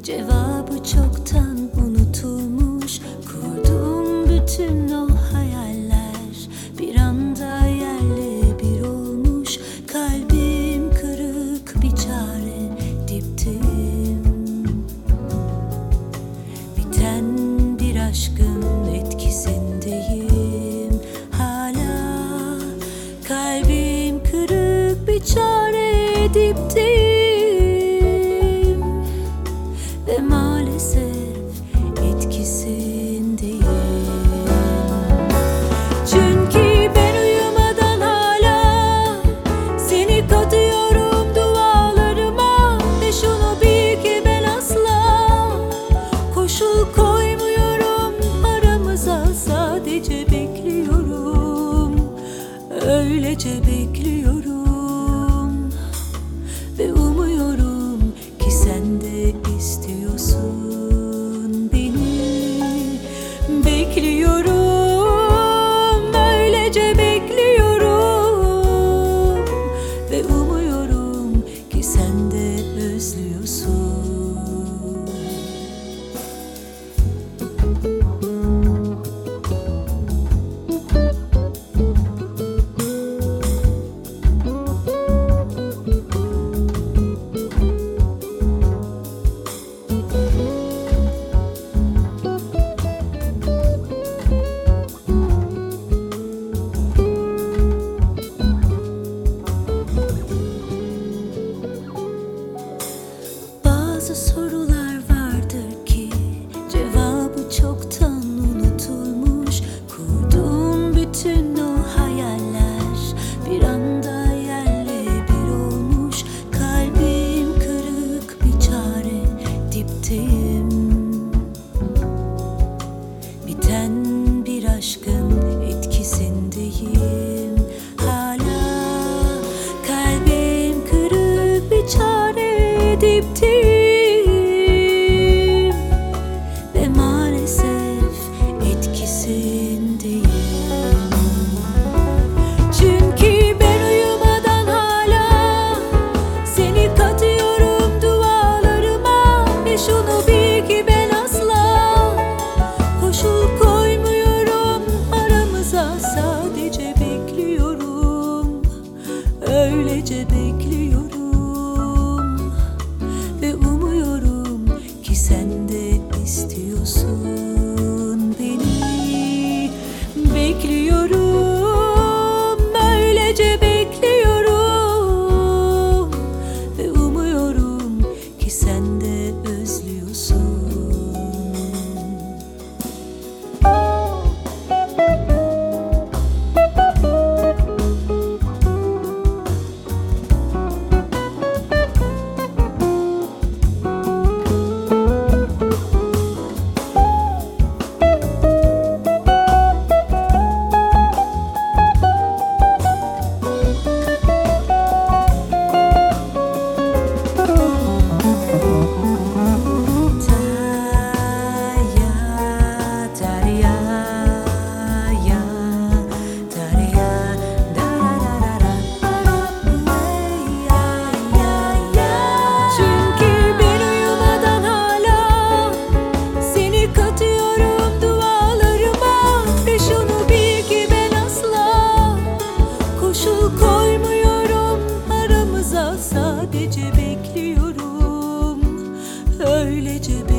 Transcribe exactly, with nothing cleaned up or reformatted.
Cevabı çoktan unutulmuş, kurduğum bütün o hayaller bir anda yerle bir olmuş. Kalbim kırık, bir çare dipteyim. Biten bir aşkın etkisindeyim hala. Kalbim kırık, bir çare dipteyim. Ve maalesef etkisindeyim. Çünkü ben uyumadan hala seni katıyorum dualarıma. Ve şunu bil ki ben asla koşul koymuyorum aramıza. Sadece bekliyorum, öylece bekliyorum. Ve umuyorum ki sen de istiyorsun beni. Bekliyorum, öylece bekliyorum. Ve umuyorum ki sen de özlüyorsun. Bazı sorular vardır ki cevabı çoktan unutulmuş. Kurduğum bütün o hayaller bir anda yerle bir olmuş. Kalbim kırık, bir çare dipteyim. Biten bir aşkın etkisindeyim hala. Kalbim kırık, bir çare dipteyim. Ve maalesef etkisindeyim. Çünkü ben uyumadan hala seni katıyorum dualarıma. Ve şunu bil ki ben asla koşul koymuyorum aramıza. Sadece bekliyorum, öylece bekliyorum. Ve umuyorum ki sen de istiyorsun beni. Bekliyorum, öylece bekliyorum. Ve umuyorum ki sen de özlüyorsun. Sadece bekliyorum, öylece bekliyorum.